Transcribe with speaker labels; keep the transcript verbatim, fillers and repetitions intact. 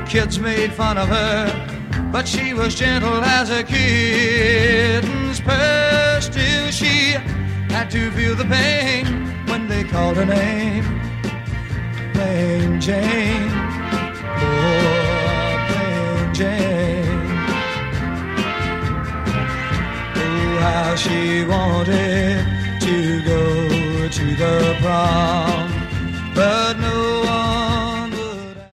Speaker 1: kids made fun of her, but she was gentle as a kitten's purr. Still she had to feel the pain when they called her name, Plain Jane. Oh, Plain Jane. Oh, how she wanted to go to the prom.